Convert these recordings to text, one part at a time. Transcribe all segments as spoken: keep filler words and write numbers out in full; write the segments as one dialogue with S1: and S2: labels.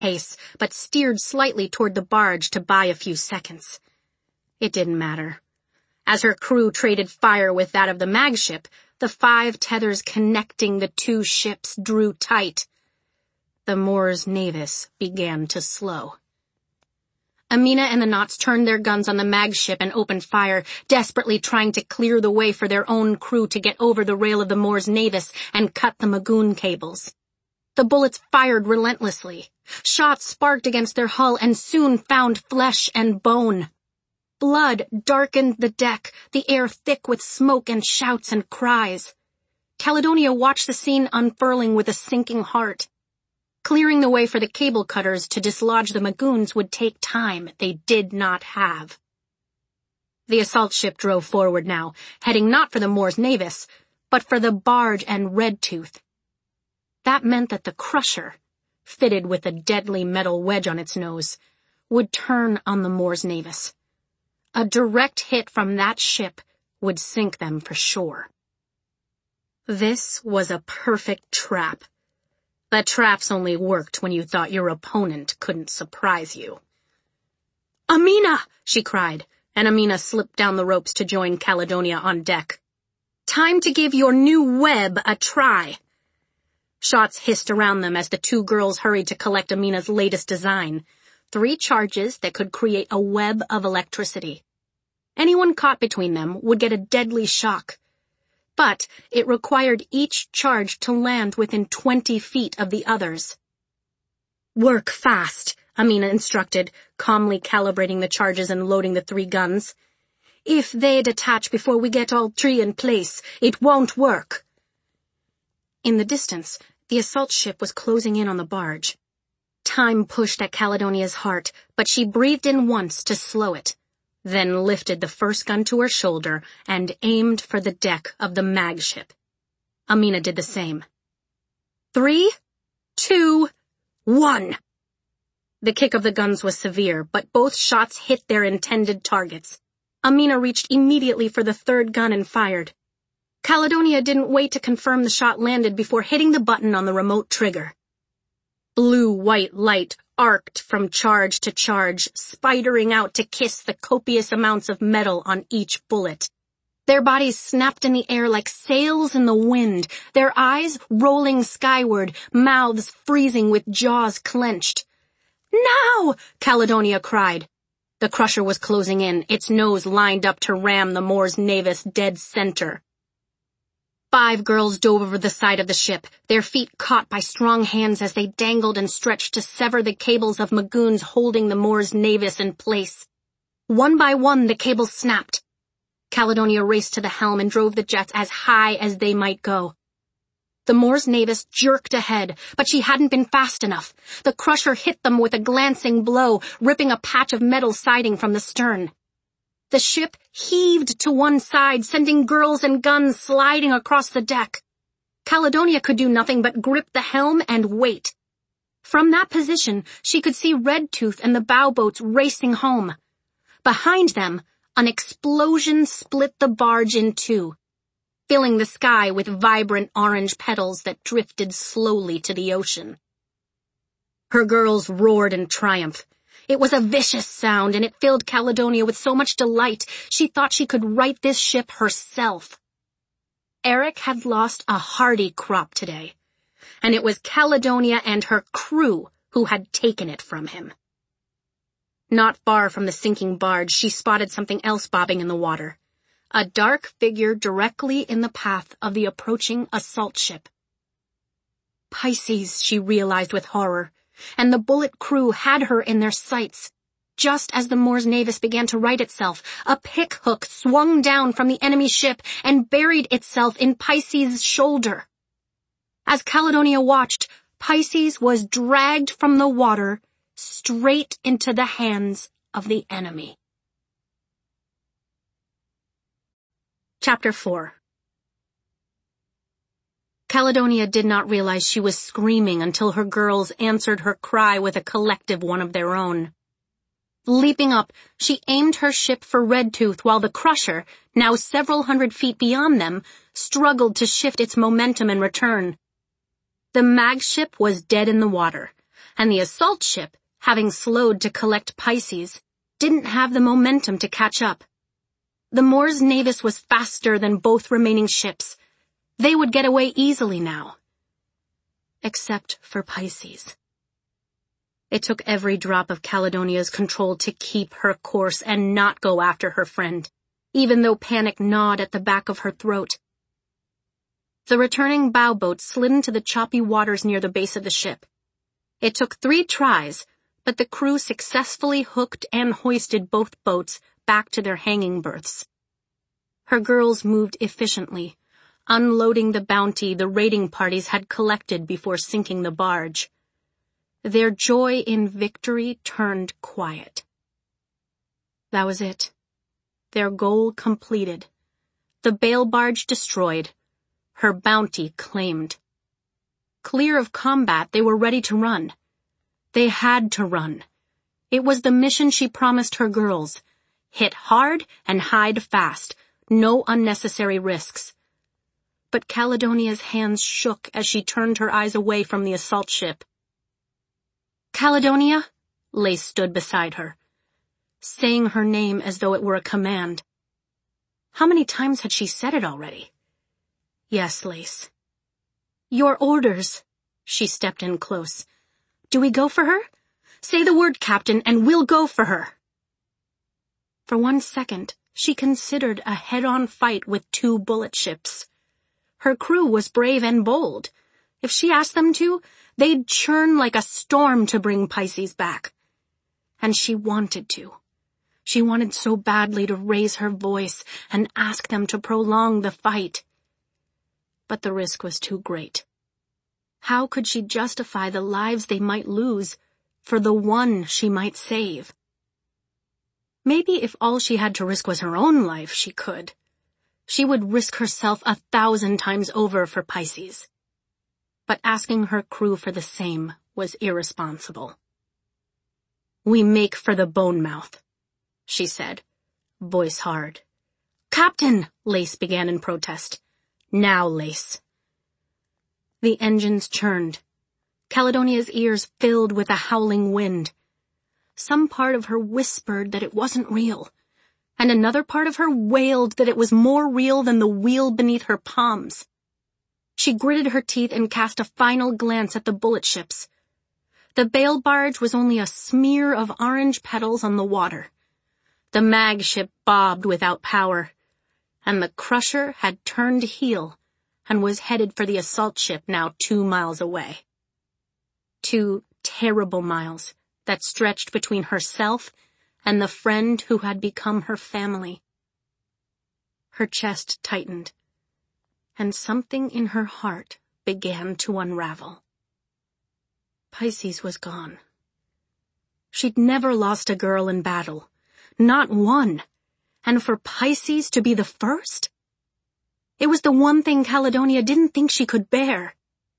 S1: pace, but steered slightly toward the barge to buy a few seconds. It didn't matter. As her crew traded fire with that of the mag ship, the five tethers connecting the two ships drew tight. The Mors Navis began to slow. Amina and the Knots turned their guns on the mag ship and opened fire, desperately trying to clear the way for their own crew to get over the rail of the Mors Navis and cut the Magoon cables. The bullets fired relentlessly. Shots sparked against their hull and soon found flesh and bone. Blood darkened the deck, the air thick with smoke and shouts and cries. Caledonia watched the scene unfurling with a sinking heart. Clearing the way for the cable cutters to dislodge the Magoons would take time they did not have. The assault ship drove forward now, heading not for the Mors Navis, but for the barge and Redtooth. That meant that the Crusher, fitted with a deadly metal wedge on its nose, would turn on the Mors Navis. A direct hit from that ship would sink them for sure. This was a perfect trap. But traps only worked when you thought your opponent couldn't surprise you. "Amina!" she cried, and Amina slipped down the ropes to join Caledonia on deck. "Time to give your new web a try." Shots hissed around them as the two girls hurried to collect Amina's latest design, three charges that could create a web of electricity. Anyone caught between them would get a deadly shock. But it required each charge to land within twenty feet of the others. "Work fast," Amina instructed, calmly calibrating the charges and loading the three guns. "If they detach before we get all three in place, it won't work." In the distance, the assault ship was closing in on the barge. Time pushed at Caledonia's heart, but she breathed in once to slow it, then lifted the first gun to her shoulder and aimed for the deck of the mag ship. Amina did the same. Three, two, one. The kick of the guns was severe, but both shots hit their intended targets. Amina reached immediately for the third gun and fired. Caledonia didn't wait to confirm the shot landed before hitting the button on the remote trigger. Blue-white light arced from charge to charge, spidering out to kiss the copious amounts of metal on each bullet. Their bodies snapped in the air like sails in the wind, their eyes rolling skyward, mouths freezing with jaws clenched. "Now!" Caledonia cried. The Crusher was closing in, its nose lined up to ram the Mors Navis dead center. Five girls dove over the side of the ship, their feet caught by strong hands as they dangled and stretched to sever the cables of Magoons holding the Mors Navis in place. One by one, the cables snapped. Caledonia raced to the helm and drove the jets as high as they might go. The Mors Navis jerked ahead, but she hadn't been fast enough. The Crusher hit them with a glancing blow, ripping a patch of metal siding from the stern. The ship heaved to one side, sending girls and guns sliding across the deck. Caledonia could do nothing but grip the helm and wait. From that position, she could see Redtooth and the bow boats racing home. Behind them, an explosion split the barge in two, filling the sky with vibrant orange petals that drifted slowly to the ocean. Her girls roared in triumph. It was a vicious sound, and it filled Caledonia with so much delight she thought she could right this ship herself. Eric had lost a hardy crop today, and it was Caledonia and her crew who had taken it from him. Not far from the sinking barge, she spotted something else bobbing in the water, a dark figure directly in the path of the approaching assault ship. Pisces, she realized with horror, and the bullet crew had her in their sights. Just as the Mors Navis began to right itself, a pick hook swung down from the enemy ship and buried itself in Pisces' shoulder. As Caledonia watched, Pisces was dragged from the water straight into the hands of the enemy. Chapter four. Caledonia did not realize she was screaming until her girls answered her cry with a collective one of their own. Leaping up, she aimed her ship for Redtooth while the Crusher, now several hundred feet beyond them, struggled to shift its momentum and return. The mag ship was dead in the water. and the assault ship, having slowed to collect Pisces, didn't have the momentum to catch up. The Mors Navis was faster than both remaining ships. They would get away easily now. Except for Pisces. It took every drop of Caledonia's control to keep her course and not go after her friend, even though panic gnawed at the back of her throat. The returning bow boat slid into the choppy waters near the base of the ship. It took three tries, but the crew successfully hooked and hoisted both boats back to their hanging berths. Her girls moved efficiently, unloading the bounty the raiding parties had collected before sinking the barge. Their joy in victory turned quiet. That was it. Their goal completed. The bale barge destroyed. Her bounty claimed. Clear of combat, they were ready to run. They had to run. It was the mission she promised her girls. Hit hard and hide fast. No unnecessary risks. But Caledonia's hands shook as she turned her eyes away from the assault ship. Caledonia? Lace stood beside her, saying her name as though it were a command. How many times had she said it already? Yes, Lace. Your orders. She stepped in close. Do we go for her? Say the word, Captain, and we'll go for her. For one second, she considered a head-on fight with two bullet ships. Her crew was brave and bold. If she asked them to, they'd churn like a storm to bring Pisces back. And she wanted to. She wanted so badly to raise her voice and ask them to prolong the fight. But the risk was too great. How could she justify the lives they might lose for the one she might save? Maybe if all she had to risk was her own life, she could. She would risk herself a thousand times over for Pisces. But asking her crew for the same was irresponsible. We make for the Bone Mouth, she said, voice hard. Captain, Lace began in protest. Now, Lace. The engines churned. Caledonia's ears filled with a howling wind. Some part of her whispered that it wasn't real, and another part of her wailed that it was more real than the wheel beneath her palms. She gritted her teeth and cast a final glance at the bullet ships. The bale barge was only a smear of orange petals on the water. The mag ship bobbed without power, and the crusher had turned heel and was headed for the assault ship now two miles away. Two terrible miles that stretched between herself and the friend who had become her family. Her chest tightened, and something in her heart began to unravel. Pisces was gone. She'd never lost a girl in battle, not one, and for Pisces to be the first? It was the one thing Caledonia didn't think she could bear.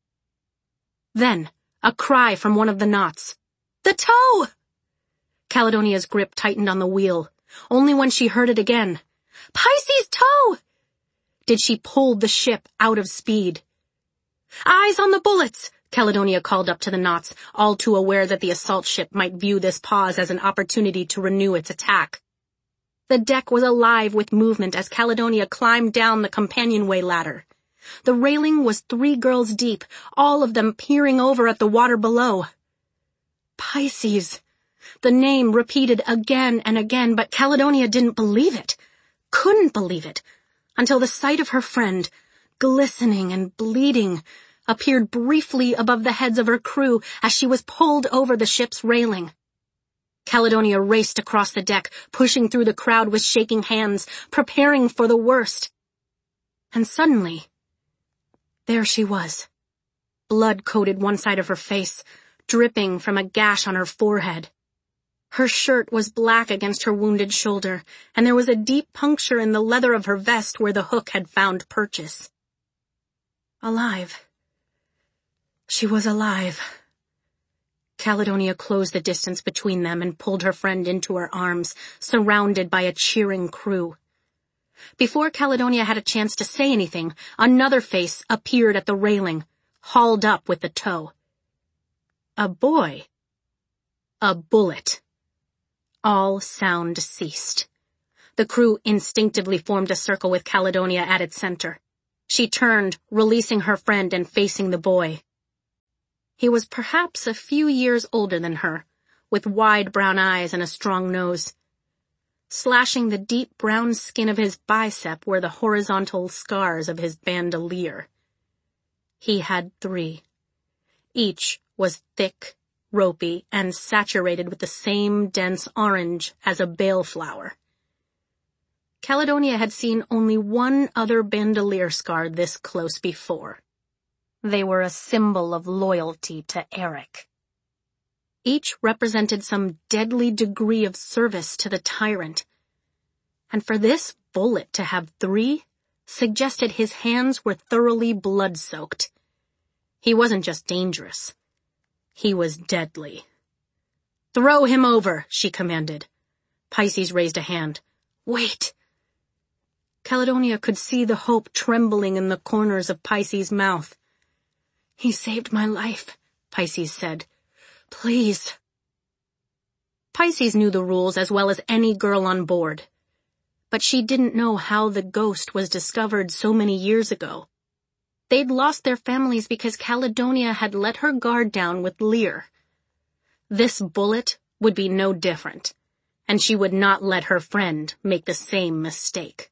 S1: Then, a cry from one of the knots. The tow! Caledonia's grip tightened on the wheel. Only when she heard it again. Pisces tow! Did she pull the ship out of speed? Eyes on the bullets! Caledonia called up to the knots, all too aware that the assault ship might view this pause as an opportunity to renew its attack. The deck was alive with movement as Caledonia climbed down the companionway ladder. The railing was three girls deep, all of them peering over at the water below. Pisces. The name repeated again and again, but Caledonia didn't believe it, couldn't believe it, until the sight of her friend, glistening and bleeding, appeared briefly above the heads of her crew as she was pulled over the ship's railing. Caledonia raced across the deck, pushing through the crowd with shaking hands, preparing for the worst. And suddenly, there she was. Blood coated one side of her face, dripping from a gash on her forehead. Her shirt was black against her wounded shoulder, and there was a deep puncture in the leather of her vest where the hook had found purchase. Alive. She was alive. Caledonia closed the distance between them and pulled her friend into her arms, surrounded by a cheering crew. Before Caledonia had a chance to say anything, another face appeared at the railing, hauled up with the tow. A boy. A bullet. All sound ceased. The crew instinctively formed a circle with Caledonia at its center. She turned, releasing her friend and facing the boy. He was perhaps a few years older than her, with wide brown eyes and a strong nose. Slashing the deep brown skin of his bicep were the horizontal scars of his bandolier. He had three. Each was thick, ropey, and saturated with the same dense orange as a bale flower. Caledonia had seen only one other bandolier scar this close before. They were a symbol of loyalty to Eric. Each represented some deadly degree of service to the tyrant. And for this bullet to have three suggested his hands were thoroughly blood-soaked. He wasn't just dangerous. He was deadly. "Throw him over," she commanded. Pisces raised a hand. "Wait." Caledonia could see the hope trembling in the corners of Pisces' mouth. "He saved my life," Pisces said. "Please." Pisces knew the rules as well as any girl on board. But she didn't know how the ghost was discovered so many years ago. They'd lost their families because Caledonia had let her guard down with Lear. This bullet would be no different, and she would not let her friend make the same mistake.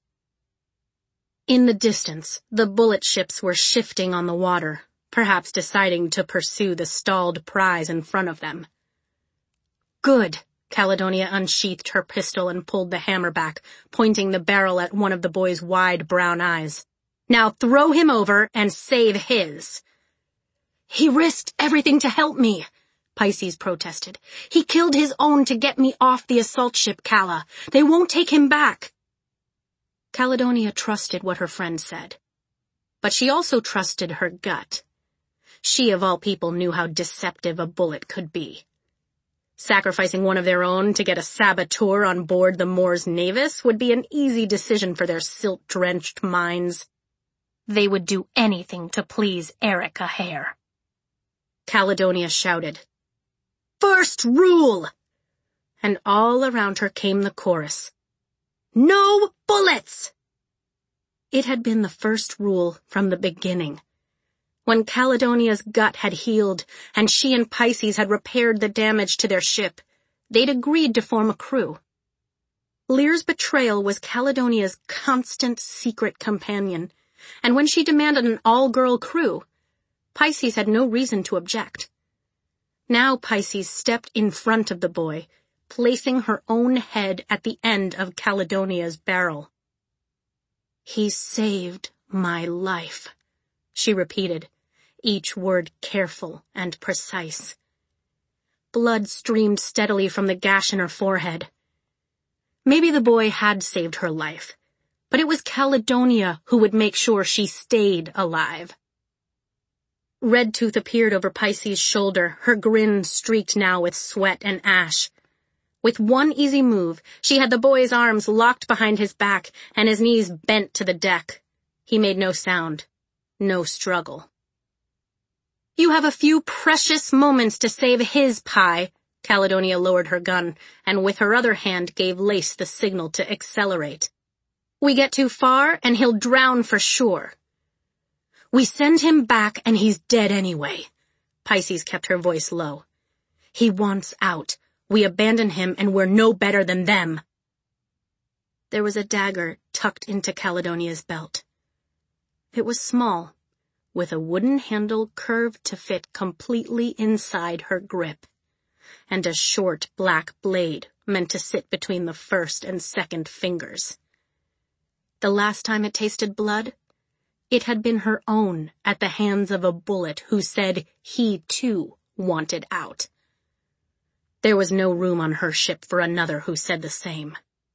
S1: In the distance, the bullet ships were shifting on the water, perhaps deciding to pursue the stalled prize in front of them. "Good." Caledonia unsheathed her pistol and pulled the hammer back, pointing the barrel at one of the boy's wide brown eyes. "Now throw him over and save his." "He risked everything to help me," Pisces protested. "He killed his own to get me off the assault ship, Calla. They won't take him back." Caledonia trusted what her friend said. But she also trusted her gut. She, of all people, knew how deceptive a bullet could be. Sacrificing one of their own to get a saboteur on board the Mors Navis would be an easy decision for their silt-drenched minds. They would do anything to please Eric Hare. Caledonia shouted, "First rule!" And all around her came the chorus, "No bullets!" It had been the first rule from the beginning. When Caledonia's gut had healed and she and Pisces had repaired the damage to their ship, they'd agreed to form a crew. Lear's betrayal was Caledonia's constant secret companion, and when she demanded an all-girl crew, Pisces had no reason to object. Now Pisces stepped in front of the boy, placing her own head at the end of Caledonia's barrel. "He saved my life," she repeated, each word careful and precise. Blood streamed steadily from the gash in her forehead. Maybe the boy had saved her life, but it was Caledonia who would make sure she stayed alive. Redtooth appeared over Pisces' shoulder, her grin streaked now with sweat and ash. With one easy move, she had the boy's arms locked behind his back and his knees bent to the deck. He made no sound, no struggle. "You have a few precious moments to save his pie." Caledonia lowered her gun, and with her other hand gave Lace the signal to accelerate. "We get too far, and he'll drown for sure." "We send him back, and he's dead anyway." Pisces kept her voice low. "He wants out. We abandon him, and we're no better than them." There was a dagger tucked into Caledonia's belt. It was small, with a wooden handle curved to fit completely inside her grip, and a short black blade meant to sit between the first and second fingers. The last time it tasted blood, it had been her own at the hands of a bullet who said he, too, wanted out. There was no room on her ship for another who said the same.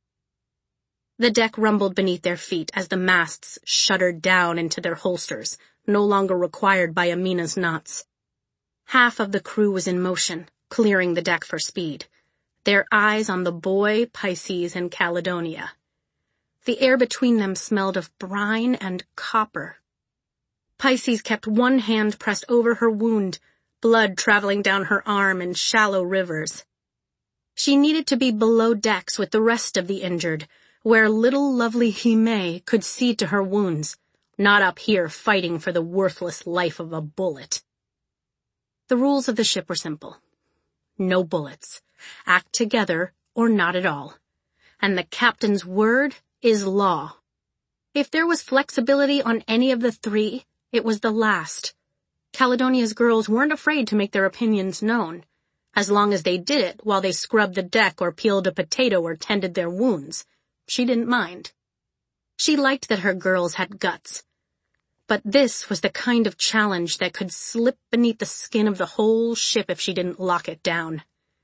S1: The deck rumbled beneath their feet as the masts shuddered down into their holsters, no longer required by Amina's knots. Half of the crew was in motion, clearing the deck for speed, their eyes on the boy, Pisces, and Caledonia. The air between them smelled of brine and copper. Pisces kept one hand pressed over her wound, blood traveling down her arm in shallow rivers. She needed to be below decks with the rest of the injured, where little lovely Hime could see to her wounds, not up here fighting for the worthless life of a bullet. The rules of the ship were simple. No bullets. Act together or not at all. And the captain's word is law. If there was flexibility on any of the three, it was the last. Caledonia's girls weren't afraid to make their opinions known, as long as they did it while they scrubbed the deck or peeled a potato or tended their wounds. She didn't mind. She liked that her girls had guts. But this was the kind of challenge that could slip beneath the skin of the whole ship if she didn't lock it down.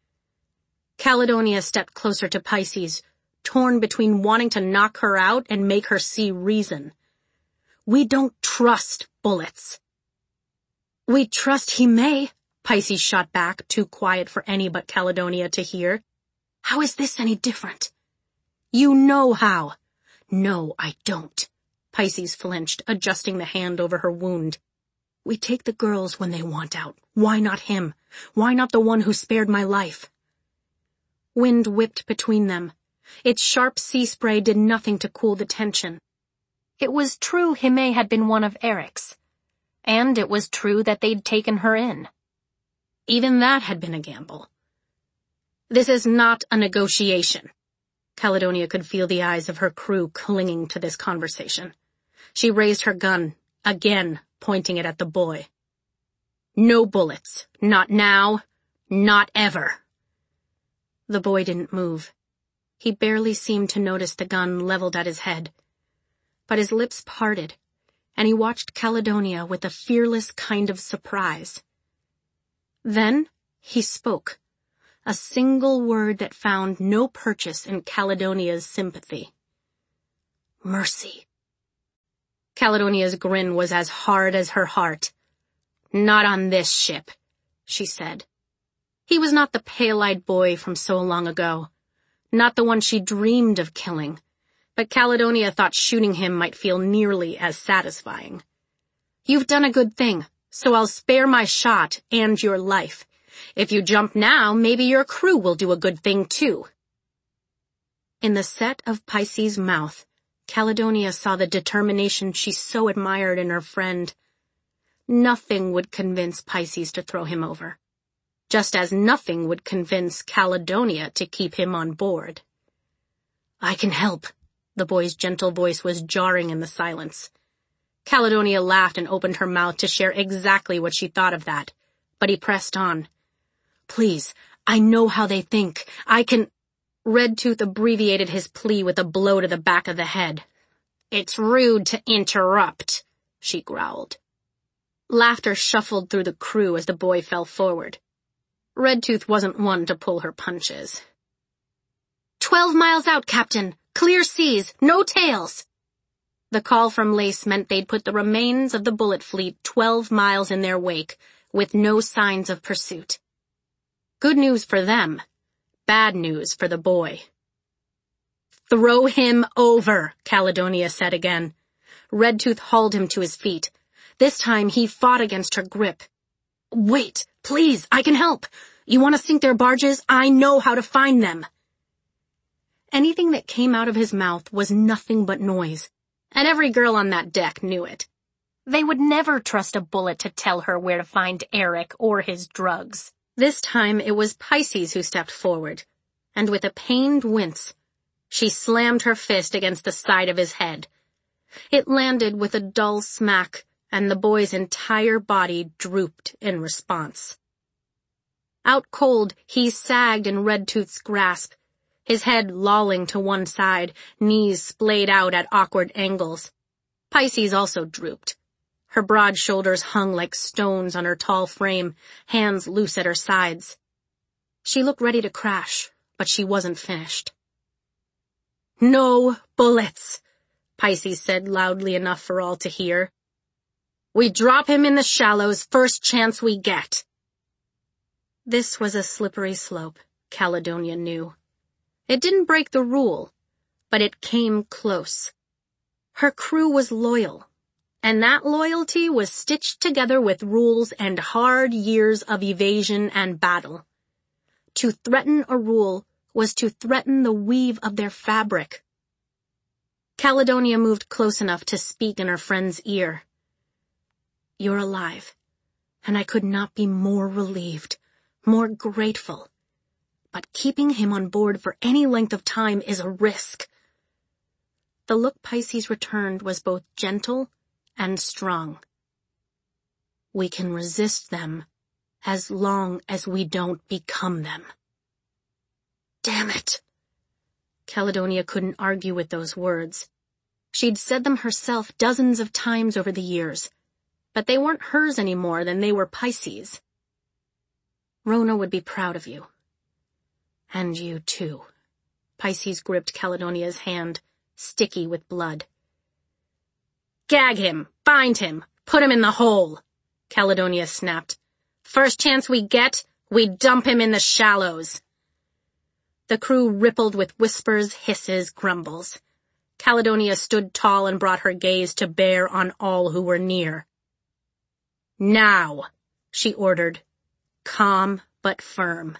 S1: Caledonia stepped closer to Pisces, torn between wanting to knock her out and make her see reason. We don't trust bullets. We trust Hime, Pisces shot back, too quiet for any but Caledonia to hear. How is this any different? You know how. No, I don't. Pisces flinched, adjusting the hand over her wound. We take the girls when they want out. Why not him? Why not the one who spared my life? Wind whipped between them. Its sharp sea spray did nothing to cool the tension. It was true Hime had been one of Eric's, and it was true that they'd taken her in. Even that had been a gamble. This is not a negotiation. Caledonia could feel the eyes of her crew clinging to this conversation. She raised her gun, again pointing it at the boy. No bullets. Not now. Not ever. The boy didn't move. He barely seemed to notice the gun leveled at his head. But his lips parted, and he watched Caledonia with a fearless kind of surprise. Then he spoke, a single word that found no purchase in Caledonia's sympathy. Mercy. Caledonia's grin was as hard as her heart. Not on this ship, she said. He was not the pale-eyed boy from so long ago, not the one she dreamed of killing, but Caledonia thought shooting him might feel nearly as satisfying. You've done a good thing, so I'll spare my shot and your life. If you jump now, maybe your crew will do a good thing too. In the set of Pisces' mouth, Caledonia saw the determination she so admired in her friend. Nothing would convince Pisces to throw him over, just as nothing would convince Caledonia to keep him on board. I can help. The boy's gentle voice was jarring in the silence. Caledonia laughed and opened her mouth to share exactly what she thought of that, but he pressed on. Please, I know how they think. I can... Redtooth abbreviated his plea with a blow to the back of the head. It's rude to interrupt, she growled. Laughter shuffled through the crew as the boy fell forward. Redtooth wasn't one to pull her punches. Twelve miles out, Captain. Clear seas, no tails. The call from Lace meant they'd put the remains of the bullet fleet twelve miles in their wake, with no signs of pursuit. Good news for them. Bad news for the boy. Throw him over, Caledonia said again. Redtooth hauled him to his feet. This time he fought against her grip. Wait, please, I can help. You want to sink their barges? I know how to find them. Anything that came out of his mouth was nothing but noise, and every girl on that deck knew it. They would never trust a bullet to tell her where to find Eric or his drugs. This time it was Pisces who stepped forward, and with a pained wince, she slammed her fist against the side of his head. It landed with a dull smack, and the boy's entire body drooped in response. Out cold, he sagged in Redtooth's grasp, his head lolling to one side, knees splayed out at awkward angles. Pisces also drooped. Her broad shoulders hung like stones on her tall frame, hands loose at her sides. She looked ready to crash, but she wasn't finished. No bullets, Pisces said loudly enough for all to hear. We drop him in the shallows first chance we get. This was a slippery slope, Caledonia knew. It didn't break the rule, but it came close. Her crew was loyal. And that loyalty was stitched together with rules and hard years of evasion and battle. To threaten a rule was to threaten the weave of their fabric. Caledonia moved close enough to speak in her friend's ear. "You're alive, and I could not be more relieved, more grateful. But keeping him on board for any length of time is a risk." The look Pisces returned was both gentle and strong. "We can resist them as long as we don't become them." Damn it! Caledonia couldn't argue with those words. She'd said them herself dozens of times over the years, but they weren't hers any more than they were Pisces. "Rona would be proud of you. And you too." Pisces gripped Caledonia's hand, sticky with blood. "Gag him! Bind him! Put him in the hole!" Caledonia snapped. "First chance we get, we dump him in the shallows." The crew rippled with whispers, hisses, grumbles. Caledonia stood tall and brought her gaze to bear on all who were near. "Now," she ordered, calm but firm.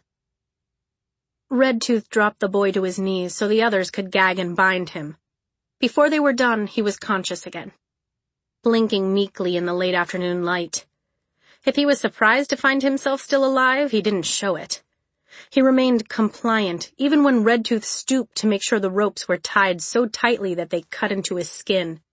S1: Redtooth dropped the boy to his knees so the others could gag and bind him. Before they were done, he was conscious again, blinking meekly in the late afternoon light. If he was surprised to find himself still alive, he didn't show it. He remained compliant, even when Redtooth stooped to make sure the ropes were tied so tightly that they cut into his skin.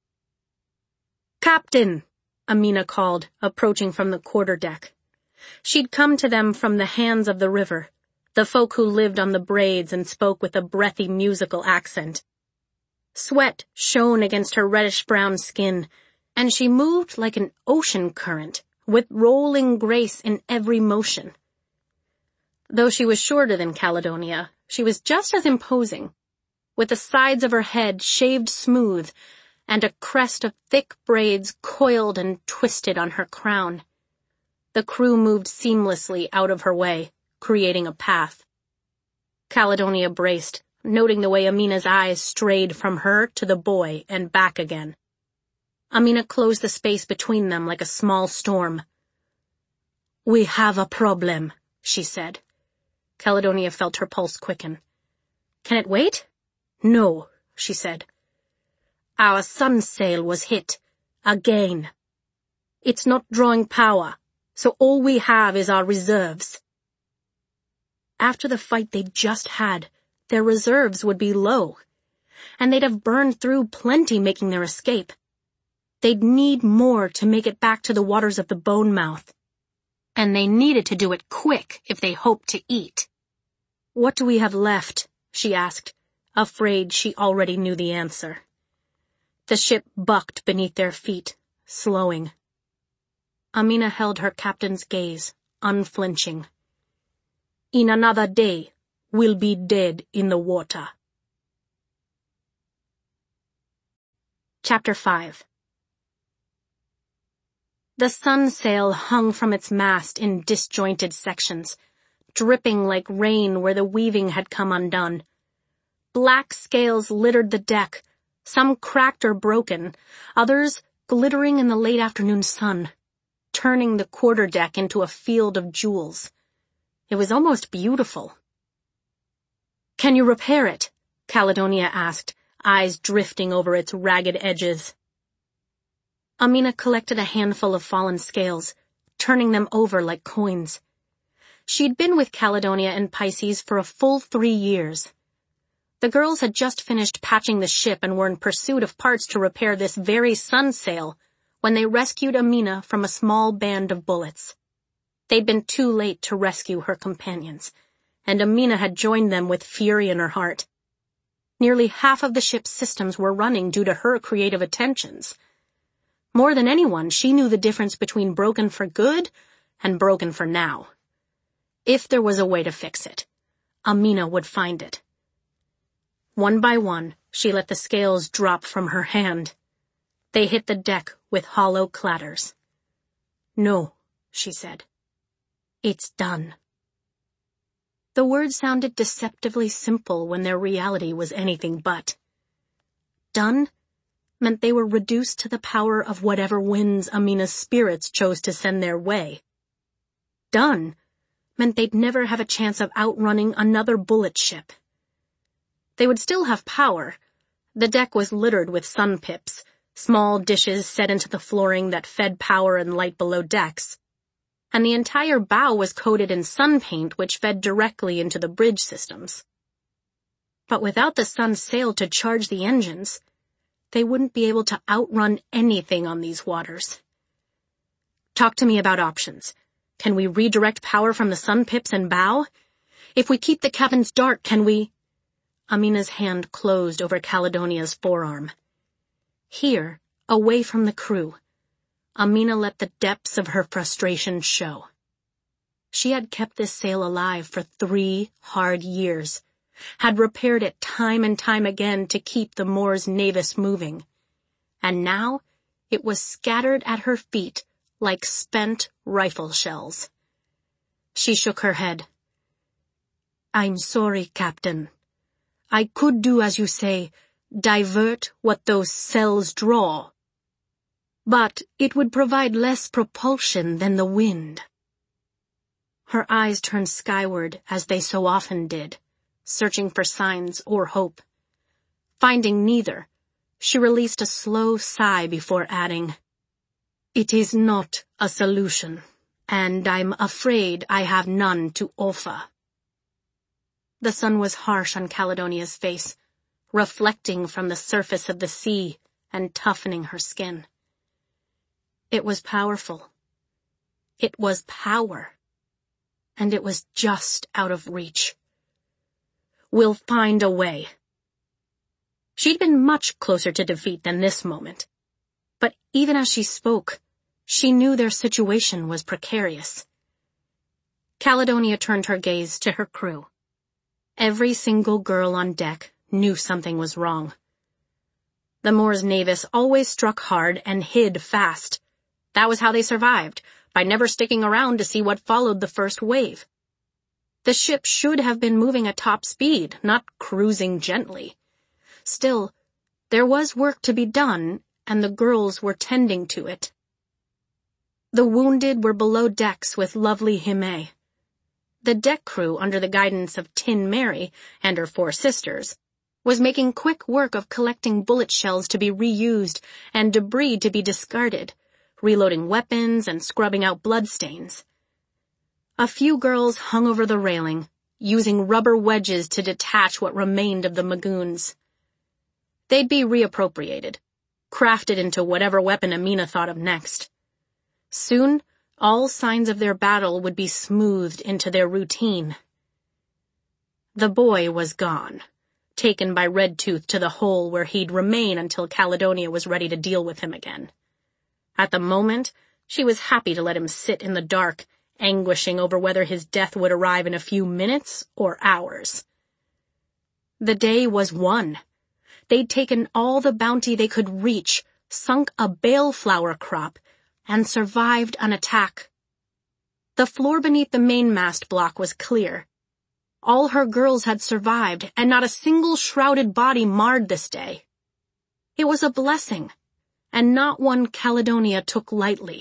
S1: "Captain!" Amina called, approaching from the quarterdeck. She'd come to them from the hands of the river, the folk who lived on the braids and spoke with a breathy musical accent. Sweat shone against her reddish-brown skin, and she moved like an ocean current, with rolling grace in every motion. Though she was shorter than Caledonia, she was just as imposing, with the sides of her head shaved smooth and a crest of thick braids coiled and twisted on her crown. The crew moved seamlessly out of her way, creating a path. Caledonia braced, noting the way Amina's eyes strayed from her to the boy and back again. Amina closed the space between them like a small storm. "We have a problem," she said. Caledonia felt her pulse quicken. "Can it wait?" "No," she said. "Our sun sail was hit. Again. It's not drawing power, so all we have is our reserves." After the fight they'd just had, their reserves would be low, and they'd have burned through plenty making their escape. They'd need more to make it back to the waters of the Bone Mouth. And they needed to do it quick if they hoped to eat. "What do we have left?" she asked, afraid she already knew the answer. The ship bucked beneath their feet, slowing. Amina held her captain's gaze, unflinching. "In another day, we'll be dead in the water." Chapter five. The sun sail hung from its mast in disjointed sections, dripping like rain where the weaving had come undone. Black scales littered the deck, some cracked or broken, others glittering in the late afternoon sun, turning the quarterdeck into a field of jewels. It was almost beautiful. "Can you repair it?" Caledonia asked, eyes drifting over its ragged edges. Amina collected a handful of fallen scales, turning them over like coins. She'd been with Caledonia and Pisces for a full three years. The girls had just finished patching the ship and were in pursuit of parts to repair this very sun sail when they rescued Amina from a small band of bullets. They'd been too late to rescue her companions, and Amina had joined them with fury in her heart. Nearly half of the ship's systems were running due to her creative attentions. More than anyone, she knew the difference between broken for good and broken for now. If there was a way to fix it, Amina would find it. One by one, she let the scales drop from her hand. They hit the deck with hollow clatters. "No," she said. "It's done." The words sounded deceptively simple when their reality was anything but. Done? meant they were reduced to the power of whatever winds Amina's spirits chose to send their way. Done meant they'd never have a chance of outrunning another bullet ship. They would still have power. The deck was littered with sun pips, small dishes set into the flooring that fed power and light below decks, and the entire bow was coated in sun paint which fed directly into the bridge systems. But without the sun's sail to charge the engines, they wouldn't be able to outrun anything on these waters. Talk to me about options. Can we redirect power from the sun pips and bow? If we keep the cabins dark, can we... Amina's hand closed over Caledonia's forearm. Here, away from the crew, Amina let the depths of her frustration show. She had kept this sail alive for three hard years, had repaired it time and time again to keep the Mors Navis moving, and now it was scattered at her feet like spent rifle shells. She shook her head. "I'm sorry, Captain. I could do as you say, divert what those cells draw. But it would provide less propulsion than the wind." Her eyes turned skyward as they so often did, searching for signs or hope. Finding neither, she released a slow sigh before adding, "It is not a solution, and I'm afraid I have none to offer." The sun was harsh on Caledonia's face, reflecting from the surface of the sea and toughening her skin. It was powerful. It was power. And it was just out of reach. "We'll find a way." She'd been much closer to defeat than this moment. But even as she spoke, she knew their situation was precarious. Caledonia turned her gaze to her crew. Every single girl on deck knew something was wrong. The Mors Navis always struck hard and hid fast. That was how they survived, by never sticking around to see what followed the first wave. The ship should have been moving at top speed, not cruising gently. Still, there was work to be done, and the girls were tending to it. The wounded were below decks with lovely Himmé. The deck crew, under the guidance of Tin Mary and her four sisters, was making quick work of collecting bullet shells to be reused and debris to be discarded, reloading weapons and scrubbing out bloodstains. A few girls hung over the railing, using rubber wedges to detach what remained of the Magoons. They'd be reappropriated, crafted into whatever weapon Amina thought of next. Soon, all signs of their battle would be smoothed into their routine. The boy was gone, taken by Redtooth to the hole where he'd remain until Caledonia was ready to deal with him again. At the moment, she was happy to let him sit in the dark, anguishing over whether his death would arrive in a few minutes or hours. The day was won. They'd taken all the bounty they could reach, sunk a baleflower crop, and survived an attack. The floor beneath the mainmast block was clear. All her girls had survived, and not a single shrouded body marred this day. It was a blessing, and not one Caledonia took lightly.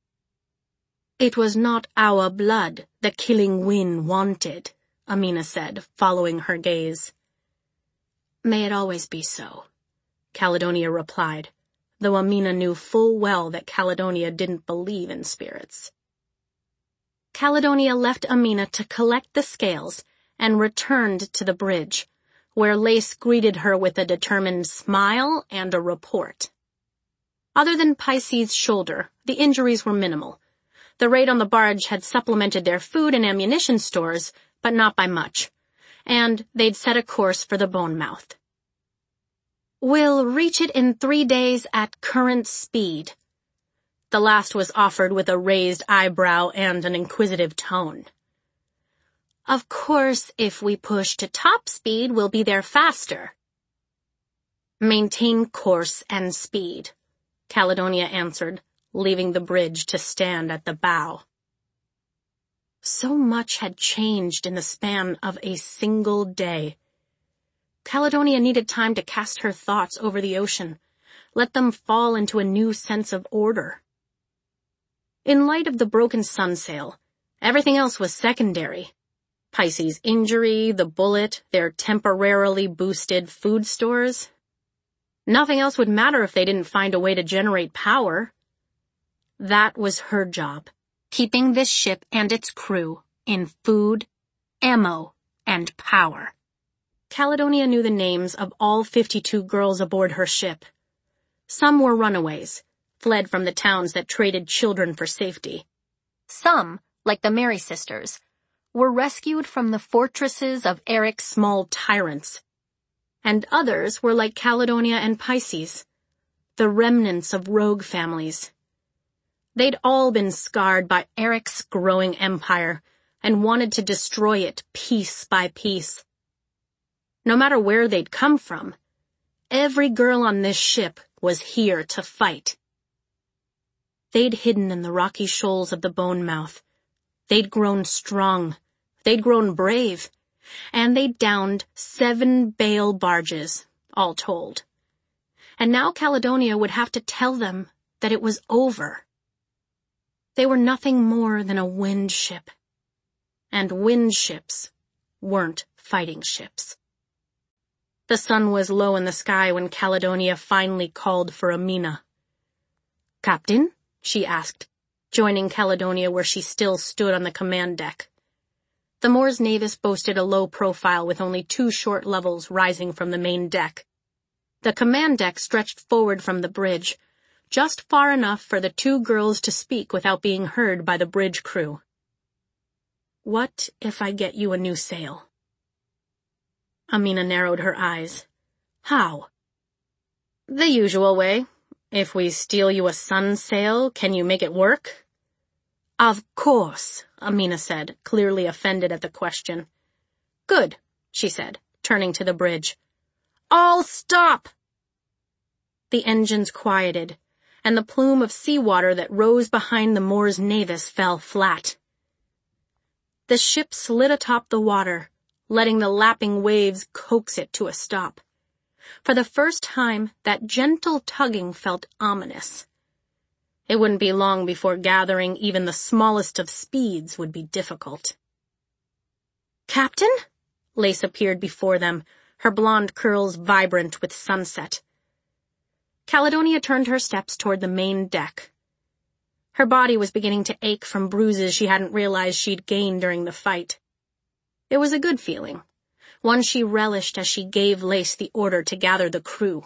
S1: "It was not our blood the killing wind wanted," Amina said, following her gaze. "May it always be so," Caledonia replied, though Amina knew full well that Caledonia didn't believe in spirits. Caledonia left Amina to collect the scales and returned to the bridge, where Lace greeted her with a determined smile and a report. Other than Pisces' shoulder, the injuries were minimal. The raid on the barge had supplemented their food and ammunition stores, but not by much, and they'd set a course for the Bone Mouth. "We'll reach it in three days at current speed." The last was offered with a raised eyebrow and an inquisitive tone. "Of course, if we push to top speed, we'll be there faster." "Maintain course and speed," Caledonia answered, leaving the bridge to stand at the bow. So much had changed in the span of a single day. Caledonia needed time to cast her thoughts over the ocean, let them fall into a new sense of order. In light of the broken sun sail, everything else was secondary. Pisces' injury, the bullet, their temporarily boosted food stores. Nothing else would matter if they didn't find a way to generate power. That was her job, keeping this ship and its crew in food, ammo, and power. Caledonia knew the names of all fifty-two girls aboard her ship. Some were runaways, fled from the towns that traded children for safety. Some, like the Mary sisters, were rescued from the fortresses of Eric's small tyrants. And others were like Caledonia and Pisces, the remnants of rogue families. They'd all been scarred by Eric's growing empire and wanted to destroy it piece by piece. No matter where they'd come from, every girl on this ship was here to fight. They'd hidden in the rocky shoals of the Bone Mouth. They'd grown strong. They'd grown brave. And they'd downed seven bale barges, all told. And now Caledonia would have to tell them that it was over. They were nothing more than a wind ship. And wind ships weren't fighting ships. The sun was low in the sky when Caledonia finally called for Amina. "Captain?" she asked, joining Caledonia where she still stood on the command deck. The Mors Navis boasted a low profile with only two short levels rising from the main deck. The command deck stretched forward from the bridge, just far enough for the two girls to speak without being heard by the bridge crew. "What if I get you a new sail?" Amina narrowed her eyes. "How?" "The usual way. If we steal you a sun sail, can you make it work?" "Of course," Amina said, clearly offended at the question. "Good," she said, turning to the bridge. "All stop!" The engines quieted, and the plume of seawater that rose behind the Mors Navis fell flat. The ship slid atop the water, letting the lapping waves coax it to a stop. For the first time, that gentle tugging felt ominous. It wouldn't be long before gathering even the smallest of speeds would be difficult. "Captain?" Lace appeared before them, her blonde curls vibrant with sunset. Caledonia turned her steps toward the main deck. Her body was beginning to ache from bruises she hadn't realized she'd gained during the fight. It was a good feeling, one she relished as she gave Lace the order to gather the crew.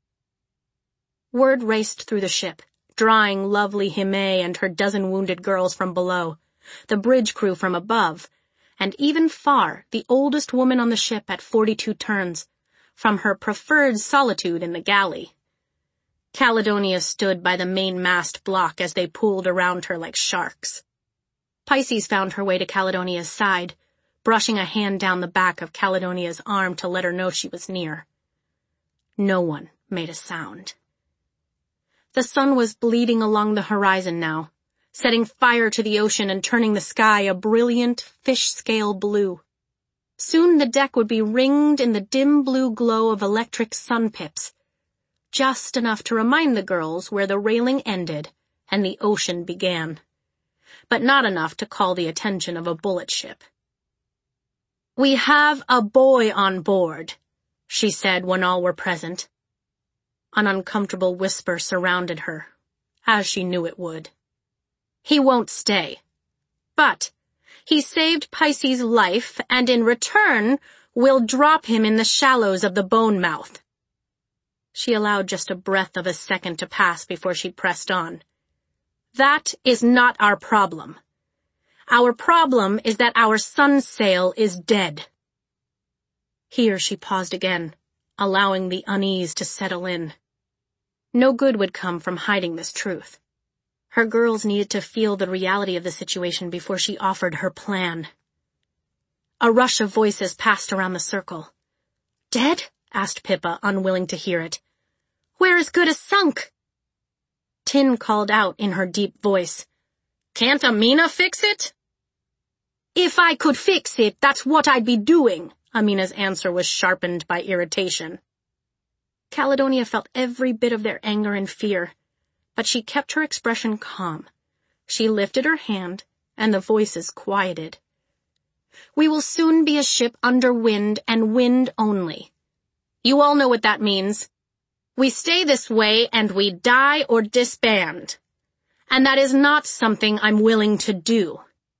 S1: Word raced through the ship, drawing lovely Hime and her dozen wounded girls from below, the bridge crew from above, and even far the oldest woman on the ship at forty-two turns, from her preferred solitude in the galley. Caledonia stood by the mainmast block as they pooled around her like sharks. Pisces found her way to Caledonia's side, brushing a hand down the back of Caledonia's arm to let her know she was near. No one made a sound. The sun was bleeding along the horizon now, setting fire to the ocean and turning the sky a brilliant fish-scale blue. Soon the deck would be ringed in the dim blue glow of electric sun pips, just enough to remind the girls where the railing ended and the ocean began, but not enough to call the attention of a bullet ship. "We have a boy on board," she said when all were present. An uncomfortable whisper surrounded her, as she knew it would. "He won't stay. But he saved Pisces' life, and in return, we'll drop him in the shallows of the Bone Mouth." She allowed just a breath of a second to pass before she pressed on. "That is not our problem. Our problem is that our sun sail is dead." Here she paused again, allowing the unease to settle in. No good would come from hiding this truth. Her girls needed to feel the reality of the situation before she offered her plan. A rush of voices passed around the circle. "Dead?" asked Pippa, unwilling to hear it. "We're as good as sunk." Tin called out in her deep voice, "Can't Amina fix it?" "If I could fix it, that's what I'd be doing," Amina's answer was sharpened by irritation. Caledonia felt every bit of their anger and fear, but she kept her expression calm. She lifted her hand, and the voices quieted. "We will soon be a ship under wind and wind only. You all know what that means. We stay this way and we die or disband. And that is not something I'm willing to do."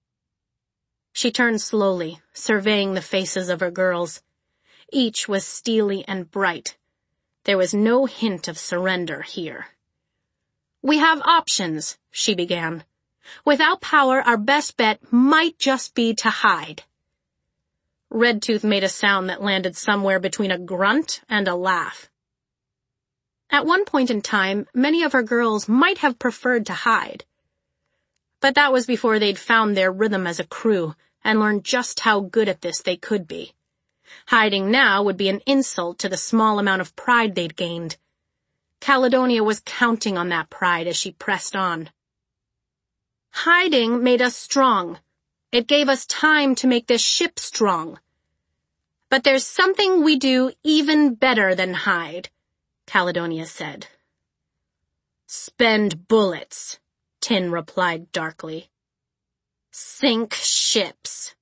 S1: She turned slowly, surveying the faces of her girls. Each was steely and bright. There was no hint of surrender here. "We have options," she began. "Without power, our best bet might just be to hide." Redtooth made a sound that landed somewhere between a grunt and a laugh. At one point in time, many of her girls might have preferred to hide. But that was before they'd found their rhythm as a crew and learned just how good at this they could be. Hiding now would be an insult to the small amount of pride they'd gained. Caledonia was counting on that pride as she pressed on. "Hiding made us strong. It gave us time to make this ship strong. But there's something we do even better than hide," Caledonia said. "Spend bullets," Tin replied darkly. "Sink ships."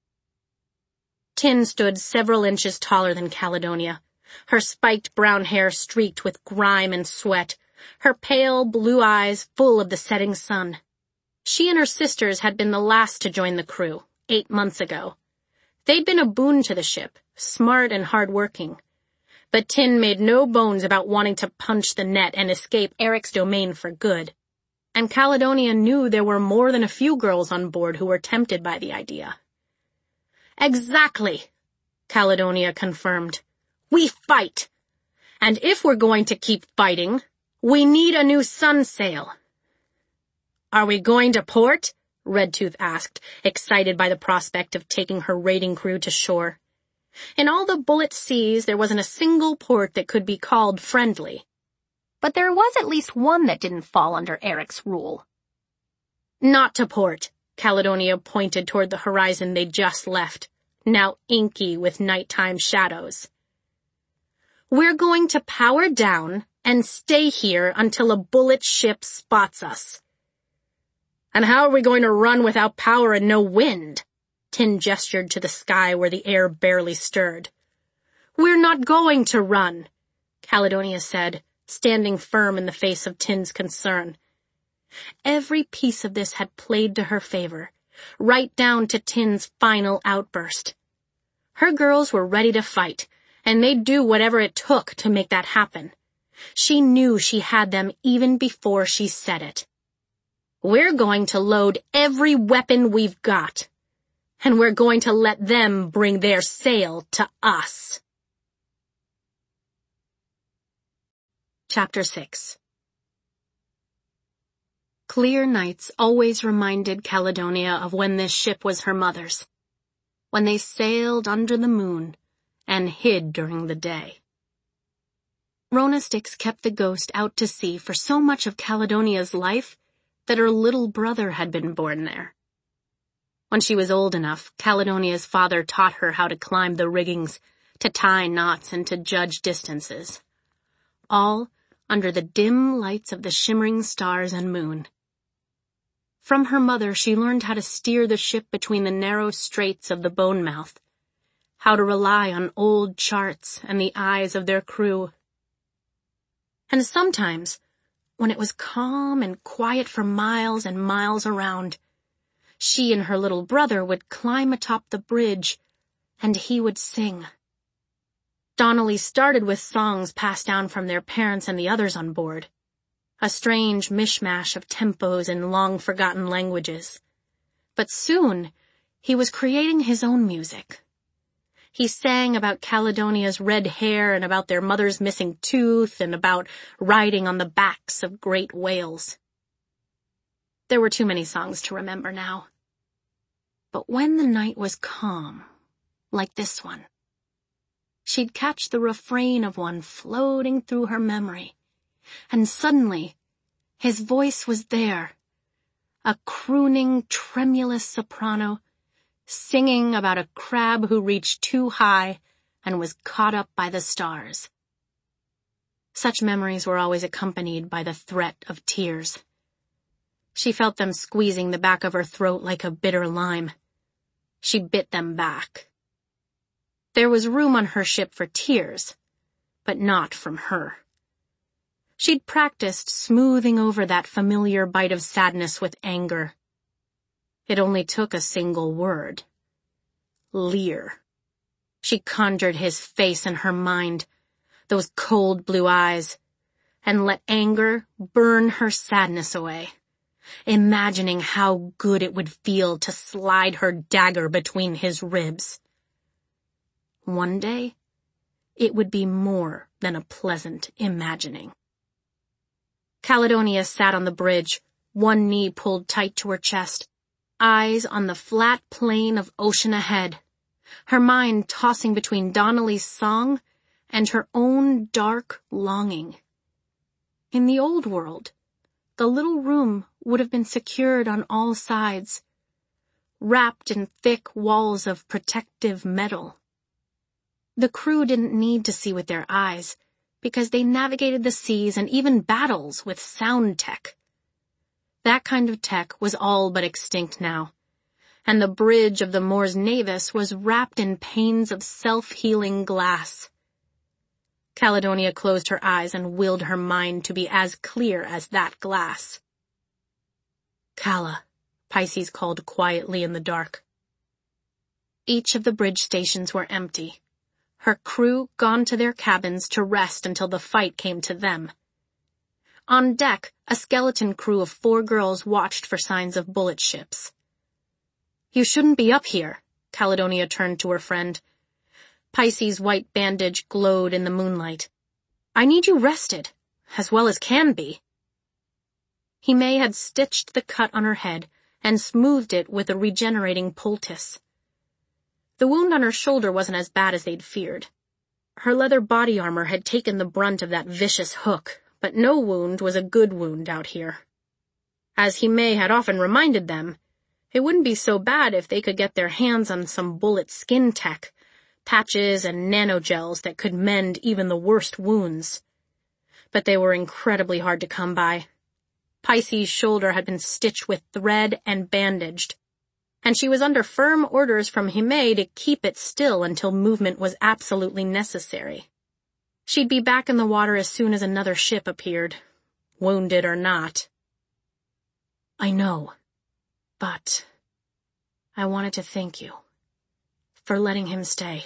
S1: Tin stood several inches taller than Caledonia, her spiked brown hair streaked with grime and sweat, her pale blue eyes full of the setting sun. She and her sisters had been the last to join the crew, eight months ago. They'd been a boon to the ship, smart and hard-working. But Tin made no bones about wanting to punch the net and escape Eric's domain for good. And Caledonia knew there were more than a few girls on board who were tempted by the idea. "Exactly," Caledonia confirmed. "We fight. And if we're going to keep fighting, we need a new sun sail." "Are we going to port?" Redtooth asked, excited by the prospect of taking her raiding crew to shore. In all the Bullet Seas, there wasn't a single port that could be called friendly. But there was at least one that didn't fall under Eric's rule. "Not to port," Caledonia pointed toward the horizon they'd just left, now inky with nighttime shadows. "We're going to power down and stay here until a bullet ship spots us." "And how are we going to run without power and no wind?" Tin gestured to the sky where the air barely stirred. "We're not going to run," Caledonia said, standing firm in the face of Tin's concern. Every piece of this had played to her favor, right down to Tin's final outburst. Her girls were ready to fight, and they'd do whatever it took to make that happen. She knew she had them even before she said it. "We're going to load every weapon we've got. And we're going to let them bring their sail to us." Chapter six. Clear nights always reminded Caledonia of when this ship was her mother's, when they sailed under the moon and hid during the day. Rona Styx kept the Ghost out to sea for so much of Caledonia's life that her little brother had been born there. When she was old enough, Caledonia's father taught her how to climb the riggings, to tie knots, and to judge distances. All under the dim lights of the shimmering stars and moon. From her mother, she learned how to steer the ship between the narrow straits of the Bone Mouth, how to rely on old charts and the eyes of their crew. And sometimes, when it was calm and quiet for miles and miles around, she and her little brother would climb atop the bridge, and he would sing. Donnelly started with songs passed down from their parents and the others on board, a strange mishmash of tempos and long-forgotten languages. But soon, he was creating his own music. He sang about Caledonia's red hair and about their mother's missing tooth and about riding on the backs of great whales. There were too many songs to remember now. But when the night was calm, like this one, she'd catch the refrain of one floating through her memory, and suddenly, his voice was there, a crooning, tremulous soprano, singing about a crab who reached too high and was caught up by the stars. Such memories were always accompanied by the threat of tears. She felt them squeezing the back of her throat like a bitter lime. She bit them back. There was room on her ship for tears, but not from her. She'd practiced smoothing over that familiar bite of sadness with anger. It only took a single word. Lear. She conjured his face in her mind, those cold blue eyes, and let anger burn her sadness away, imagining how good it would feel to slide her dagger between his ribs. One day, it would be more than a pleasant imagining. Caledonia sat on the bridge, one knee pulled tight to her chest, eyes on the flat plain of ocean ahead, her mind tossing between Donnelly's song and her own dark longing. In the old world, the little room would have been secured on all sides, wrapped in thick walls of protective metal. The crew didn't need to see with their eyes, because they navigated the seas and even battles with sound tech. That kind of tech was all but extinct now, and the bridge of the Mors Navis was wrapped in panes of self-healing glass. Caledonia closed her eyes and willed her mind to be as clear as that glass. "Calla," Pisces called quietly in the dark. Each of the bridge stations were empty, her crew gone to their cabins to rest until the fight came to them. On deck, a skeleton crew of four girls watched for signs of bullet ships. "You shouldn't be up here," Caledonia turned to her friend. Pisces' white bandage glowed in the moonlight. "I need you rested, as well as can be." Hime had stitched the cut on her head and smoothed it with a regenerating poultice. The wound on her shoulder wasn't as bad as they'd feared. Her leather body armor had taken the brunt of that vicious hook, but no wound was a good wound out here. As Hime had often reminded them, it wouldn't be so bad if they could get their hands on some bullet skin tech, patches and nanogels that could mend even the worst wounds. But they were incredibly hard to come by. Pisces' shoulder had been stitched with thread and bandaged, and she was under firm orders from Hime to keep it still until movement was absolutely necessary. She'd be back in the water as soon as another ship appeared, wounded or not. "I know, but I wanted to thank you for letting him stay."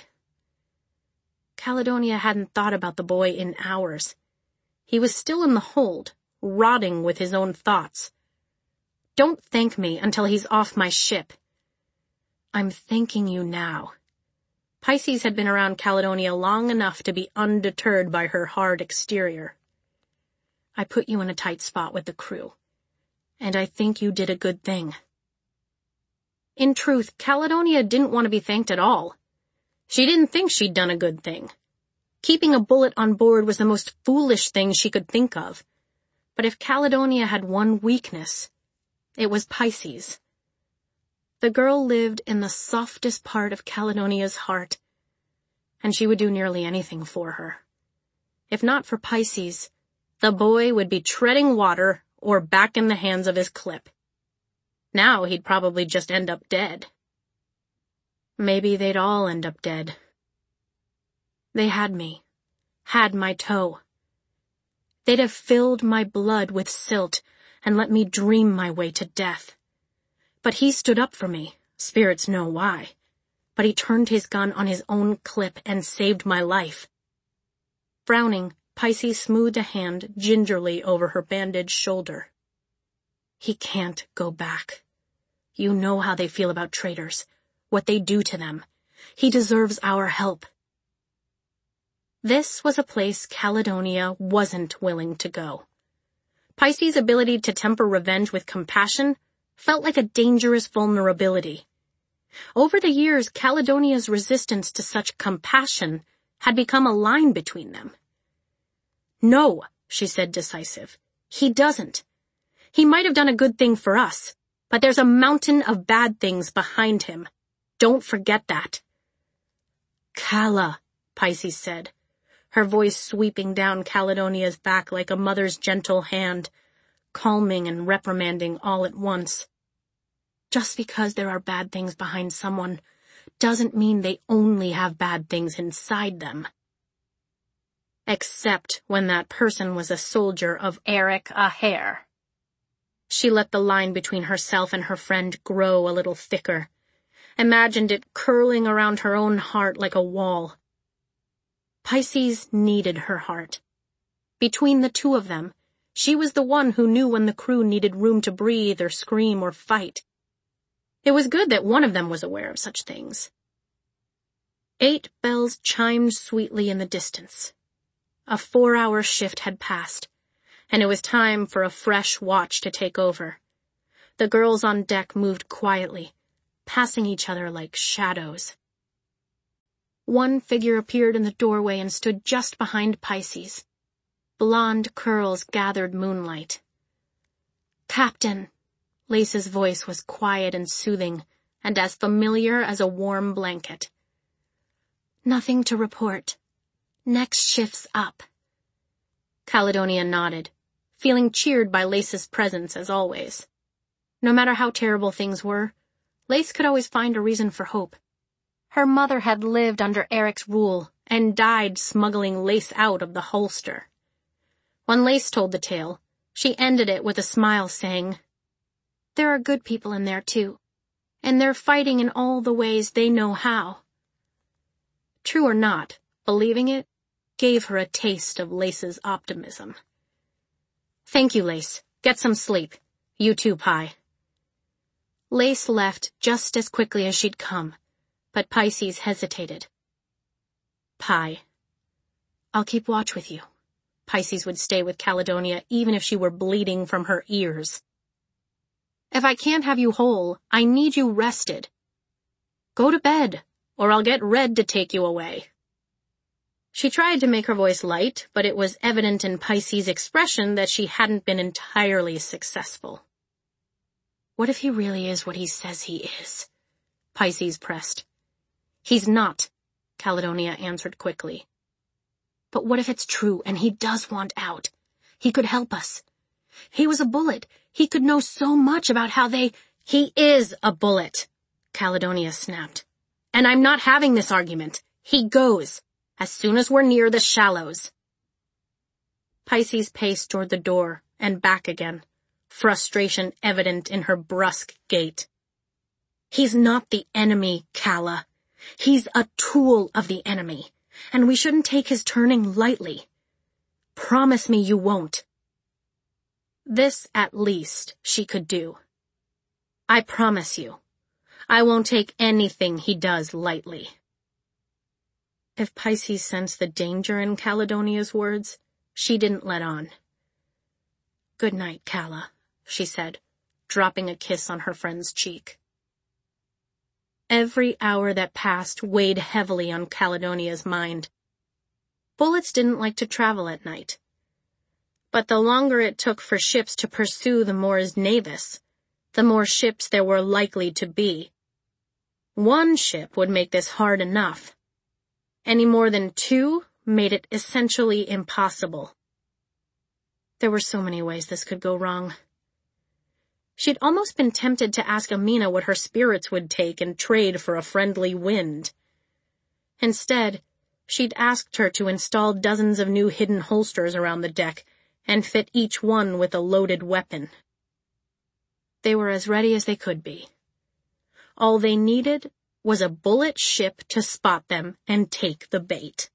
S1: Caledonia hadn't thought about the boy in hours. He was still in the hold, rotting with his own thoughts. "Don't thank me until he's off my ship." "I'm thanking you now." Pisces had been around Caledonia long enough to be undeterred by her hard exterior. "I put you in a tight spot with the crew, and I think you did a good thing." In truth, Caledonia didn't want to be thanked at all. She didn't think she'd done a good thing. Keeping a bullet on board was the most foolish thing she could think of. But if Caledonia had one weakness, it was Pisces. The girl lived in the softest part of Caledonia's heart, and she would do nearly anything for her. If not for Pisces, the boy would be treading water or back in the hands of his clip. Now he'd probably just end up dead. Maybe they'd all end up dead. They had me, had my toe. They'd have filled my blood with silt and let me dream my way to death. But he stood up for me, spirits know why. But he turned his gun on his own clip and saved my life. Frowning, Pisces smoothed a hand gingerly over her bandaged shoulder. "He can't go back. You know how they feel about traitors, what they do to them. He deserves our help." This was a place Caledonia wasn't willing to go. Pisces' ability to temper revenge with compassion felt like a dangerous vulnerability. Over the years, Caledonia's resistance to such compassion had become a line between them. "No," she said decisive. "He doesn't. He might have done a good thing for us, but there's a mountain of bad things behind him. Don't forget that." "Calla," Pisces said. her voice sweeping down Caledonia's back like a mother's gentle hand, calming and reprimanding all at once. Just because there are bad things behind someone doesn't mean they only have bad things inside them. Except when that person was a soldier of Eric Ahair. She let the line between herself and her friend grow a little thicker, imagined it curling around her own heart like a wall. Pisces needed her heart. Between the two of them, she was the one who knew when the crew needed room to breathe or scream or fight. It was good that one of them was aware of such things. Eight bells chimed sweetly in the distance. A four-hour shift had passed, and it was time for a fresh watch to take over. The girls on deck moved quietly, passing each other like shadows. One figure appeared in the doorway and stood just behind Pisces. Blonde curls gathered moonlight. "Captain," Lace's voice was quiet and soothing, and as familiar as a warm blanket. "Nothing to report. Next shift's up." Caledonia nodded, feeling cheered by Lace's presence as always. No matter how terrible things were, Lace could always find a reason for hope. Her mother had lived under Eric's rule and died smuggling Lace out of the holster. When Lace told the tale, she ended it with a smile saying, "There are good people in there too, and they're fighting in all the ways they know how." True or not, believing it gave her a taste of Lace's optimism. "Thank you, Lace. Get some sleep. You too, Pi." Lace left just as quickly as she'd come, but Pisces hesitated. "Pi, I'll keep watch with you." Pisces would stay with Caledonia even if she were bleeding from her ears. "If I can't have you whole, I need you rested. Go to bed, or I'll get Red to take you away." She tried to make her voice light, but it was evident in Pisces' expression that she hadn't been entirely successful. "What if he really is what he says he is?" Pisces pressed. "He's not," Caledonia answered quickly. "But what if it's true and he does want out? He could help us. He was a bullet. He could know so much about how they—" "He is a bullet," Caledonia snapped. "And I'm not having this argument. He goes, as soon as we're near the shallows." Pisces paced toward the door and back again, frustration evident in her brusque gait. "He's not the enemy, Calla. He's a tool of the enemy, and we shouldn't take his turning lightly. Promise me you won't." This, at least, she could do. "I promise you, I won't take anything he does lightly." If Pisces sensed the danger in Caledonia's words, she didn't let on. "Good night, Calla," she said, dropping a kiss on her friend's cheek. Every hour that passed weighed heavily on Caledonia's mind. Bullets didn't like to travel at night. But the longer it took for ships to pursue the Mors Navis, the more ships there were likely to be. One ship would make this hard enough. Any more than two made it essentially impossible. There were so many ways this could go wrong. She'd almost been tempted to ask Amina what her spirits would take and trade for a friendly wind. Instead, she'd asked her to install dozens of new hidden holsters around the deck and fit each one with a loaded weapon. They were as ready as they could be. All they needed was a bullet ship to spot them and take the bait.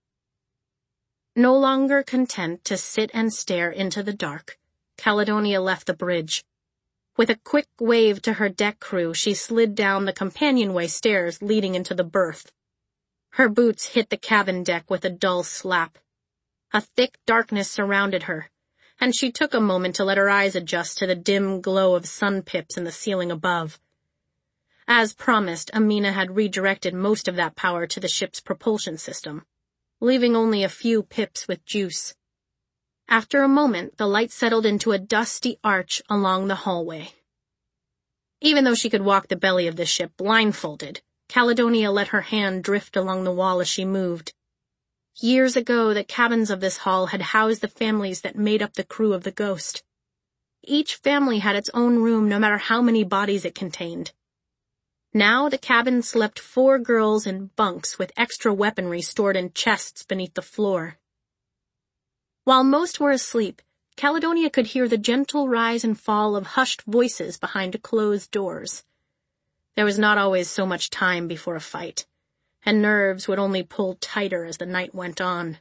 S1: No longer content to sit and stare into the dark, Caledonia left the bridge. With a quick wave to her deck crew, she slid down the companionway stairs leading into the berth. Her boots hit the cabin deck with a dull slap. A thick darkness surrounded her, and she took a moment to let her eyes adjust to the dim glow of sun pips in the ceiling above. As promised, Amina had redirected most of that power to the ship's propulsion system, leaving only a few pips with juice. After a moment, the light settled into a dusty arch along the hallway. Even though she could walk the belly of the ship blindfolded, Caledonia let her hand drift along the wall as she moved. Years ago, the cabins of this hall had housed the families that made up the crew of the Ghost. Each family had its own room, no matter how many bodies it contained. Now the cabin slept four girls in bunks with extra weaponry stored in chests beneath the floor. While most were asleep, Caledonia could hear the gentle rise and fall of hushed voices behind closed doors. There was not always so much time before a fight, and nerves would only pull tighter as the night went on.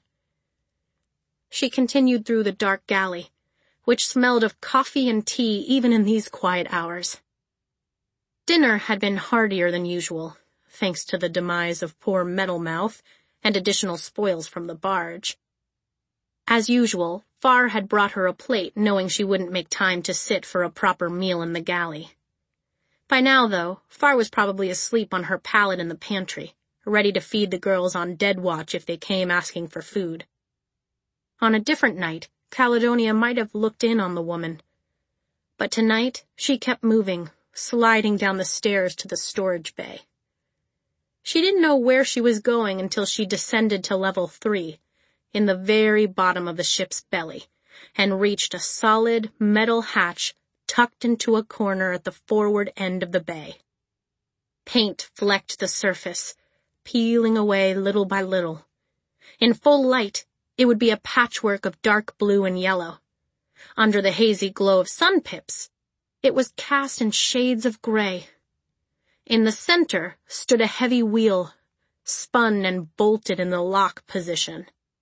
S1: She continued through the dark galley, which smelled of coffee and tea even in these quiet hours. Dinner had been heartier than usual, thanks to the demise of poor Metalmouth and additional spoils from the barge. As usual, Far had brought her a plate, knowing she wouldn't make time to sit for a proper meal in the galley. By now, though, Far was probably asleep on her pallet in the pantry, ready to feed the girls on dead watch if they came asking for food. On a different night, Caledonia might have looked in on the woman. But tonight, she kept moving, sliding down the stairs to the storage bay. She didn't know where she was going until she descended to level three, in the very bottom of the ship's belly, and reached a solid metal hatch tucked into a corner at the forward end of the bay. Paint flecked the surface, peeling away little by little. In full light, it would be a patchwork of dark blue and yellow. Under the hazy glow of sun pips, it was cast in shades of gray. In the center stood a heavy wheel, spun and bolted in the lock position.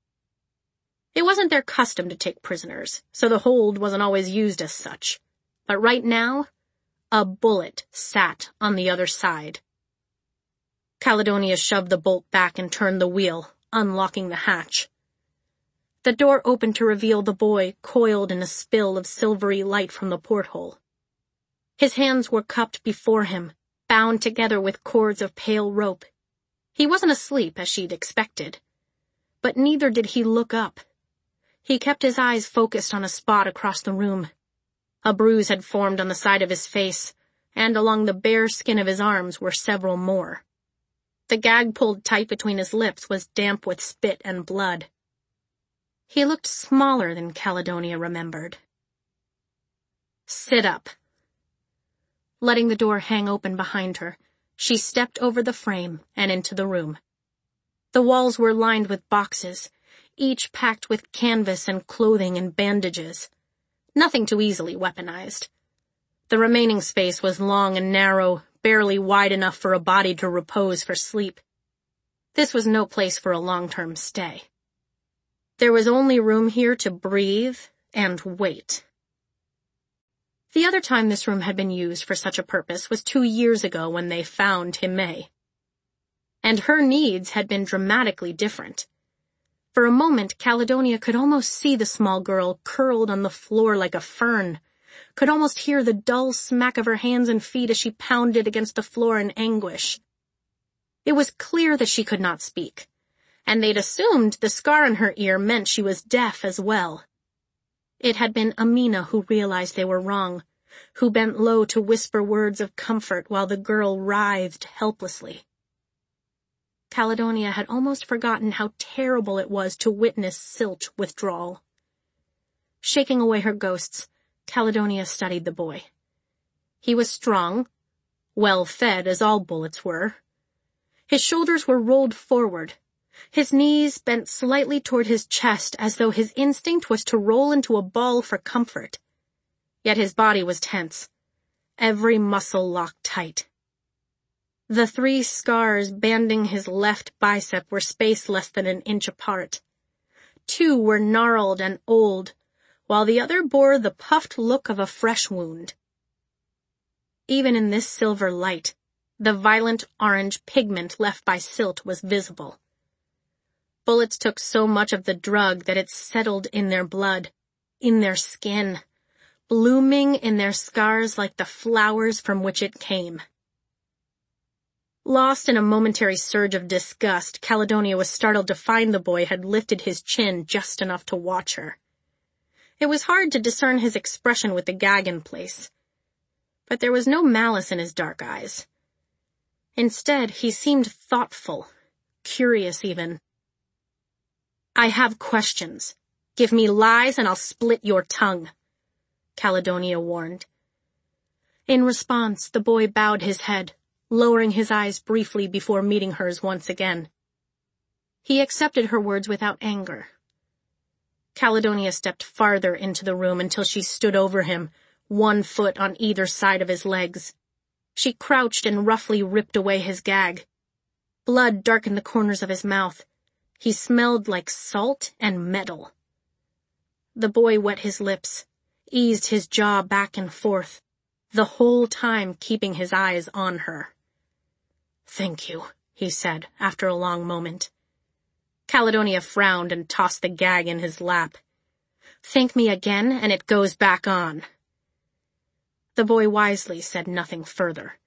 S1: It wasn't their custom to take prisoners, so the hold wasn't always used as such. But right now, a bullet sat on the other side. Caledonia shoved the bolt back and turned the wheel, unlocking the hatch. The door opened to reveal the boy coiled in a spill of silvery light from the porthole. His hands were cupped before him, bound together with cords of pale rope. He wasn't asleep, as she'd expected. But neither did he look up. He kept his eyes focused on a spot across the room. A bruise had formed on the side of his face, and along the bare skin of his arms were several more. The gag pulled tight between his lips was damp with spit and blood. He looked smaller than Caledonia remembered. "Sit up." Letting the door hang open behind her, she stepped over the frame and into the room. The walls were lined with boxes, each packed with canvas and clothing and bandages. Nothing too easily weaponized. The remaining space was long and narrow, barely wide enough for a body to repose for sleep. This was no place for a long-term stay. There was only room here to breathe and wait. The other time this room had been used for such a purpose was two years ago when they found Himmay. And her needs had been dramatically different. For a moment, Caledonia could almost see the small girl curled on the floor like a fern, could almost hear the dull smack of her hands and feet as she pounded against the floor in anguish. It was clear that she could not speak, and they'd assumed the scar on her ear meant she was deaf as well. It had been Amina who realized they were wrong, who bent low to whisper words of comfort while the girl writhed helplessly. Caledonia had almost forgotten how terrible it was to witness Silt withdrawal. Shaking away her ghosts, Caledonia studied the boy. He was strong, well-fed as all bullets were. His shoulders were rolled forward, his knees bent slightly toward his chest as though his instinct was to roll into a ball for comfort. Yet his body was tense, every muscle locked tight. The three scars banding his left bicep were spaced less than an inch apart. Two were gnarled and old, while the other bore the puffed look of a fresh wound. Even in this silver light, the violent orange pigment left by Silt was visible. Bullets took so much of the drug that it settled in their blood, in their skin, blooming in their scars like the flowers from which it came. Lost in a momentary surge of disgust, Caledonia was startled to find the boy had lifted his chin just enough to watch her. It was hard to discern his expression with the gag in place, but there was no malice in his dark eyes. Instead, he seemed thoughtful, curious even. I have questions. Give me lies and I'll split your tongue, Caledonia warned. In response, the boy bowed his head, lowering his eyes briefly before meeting hers once again. He accepted her words without anger. Caledonia stepped farther into the room until she stood over him, one foot on either side of his legs. She crouched and roughly ripped away his gag. Blood darkened the corners of his mouth. He smelled like salt and metal. The boy wet his lips, eased his jaw back and forth, the whole time keeping his eyes on her. "Thank you," he said after a long moment. Caledonia frowned and tossed the gag in his lap. "Thank me again, and it goes back on." The boy wisely said nothing further.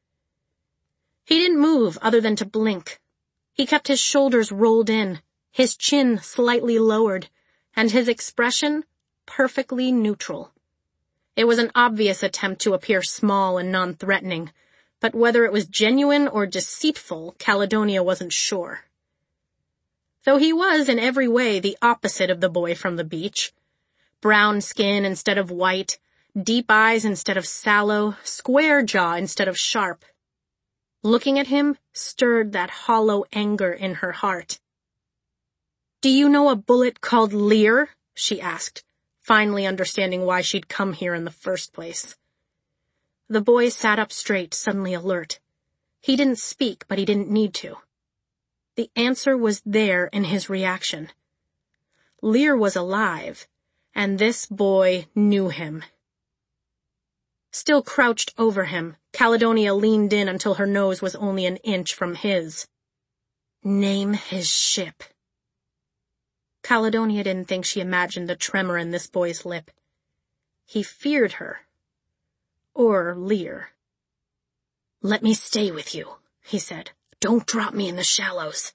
S1: He didn't move other than to blink. He kept his shoulders rolled in, his chin slightly lowered, and his expression perfectly neutral. It was an obvious attempt to appear small and non-threatening, but whether it was genuine or deceitful, Caledonia wasn't sure. Though he was in every way the opposite of the boy from the beach. Brown skin instead of white, deep eyes instead of sallow, square jaw instead of sharp. Looking at him stirred that hollow anger in her heart. "Do you know a bullet called Lear?" she asked, finally understanding why she'd come here in the first place. The boy sat up straight, suddenly alert. He didn't speak, but he didn't need to. The answer was there in his reaction. Lear was alive, and this boy knew him. Still crouched over him, Caledonia leaned in until her nose was only an inch from his. "Name his ship." Caledonia didn't think she imagined the tremor in this boy's lip. He feared her. Or Lear. "Let me stay with you," he said. "Don't drop me in the shallows."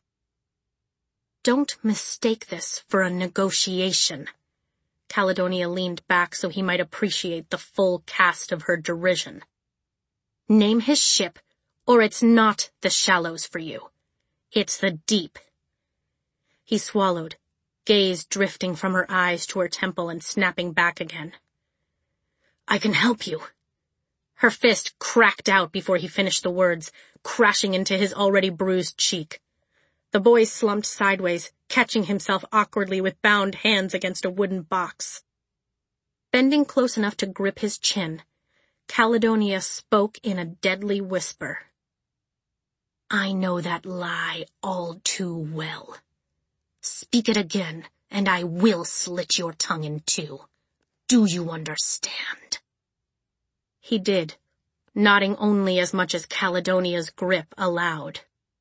S1: "Don't mistake this for a negotiation." Caledonia leaned back so he might appreciate the full cast of her derision. "Name his ship, or it's not the shallows for you. It's the deep." He swallowed, gaze drifting from her eyes to her temple and snapping back again. "I can help you." Her fist cracked out before he finished the words, crashing into his already bruised cheek. The boy slumped sideways, catching himself awkwardly with bound hands against a wooden box. Bending close enough to grip his chin, Caledonia spoke in a deadly whisper. "I know that lie all too well. Speak it again, and I will slit your tongue in two. Do you understand?" He did, nodding only as much as Caledonia's grip allowed.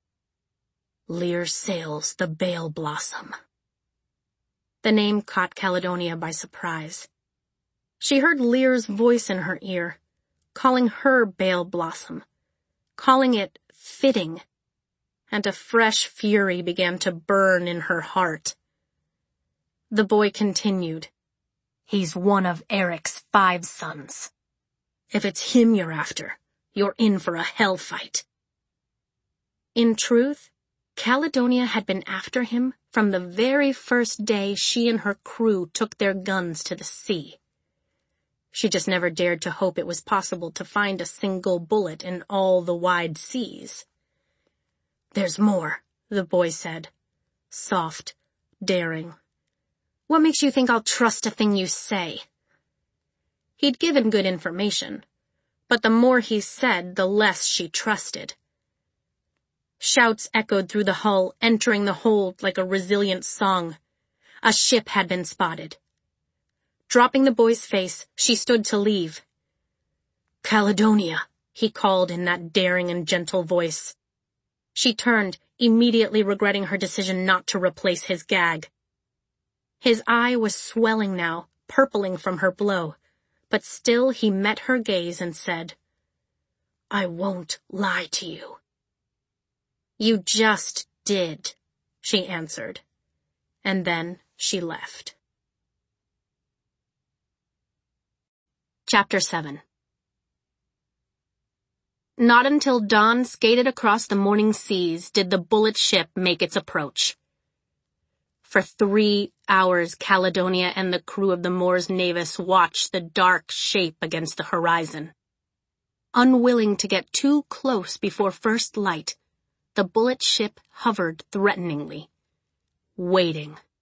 S1: "Lear sails the Bale Blossom." The name caught Caledonia by surprise. She heard Lear's voice in her ear, calling her Bale Blossom, calling it fitting, and a fresh fury began to burn in her heart. The boy continued, "He's one of Eric's five sons. If it's him you're after, you're in for a hell fight." In truth, Caledonia had been after him from the very first day she and her crew took their guns to the sea. She just never dared to hope it was possible to find a single bullet in all the wide seas. "There's more," the boy said, soft, daring. "What makes you think I'll trust a thing you say?" He'd given good information, but the more he said, the less she trusted. Shouts echoed through the hull, entering the hold like a resilient song. A ship had been spotted. Dropping the boy's face, she stood to leave. "Caledonia," he called in that daring and gentle voice. She turned, immediately regretting her decision not to replace his gag. His eye was swelling now, purpling from her blow, but still he met her gaze and said, "I won't lie to you." "You just did," she answered, and then she left. Chapter seven. Not until dawn skated across the morning seas did the bullet ship make its approach. For three hours, Caledonia and the crew of the Mors Navis watched the dark shape against the horizon. Unwilling to get too close before first light, the bullet ship hovered threateningly, waiting.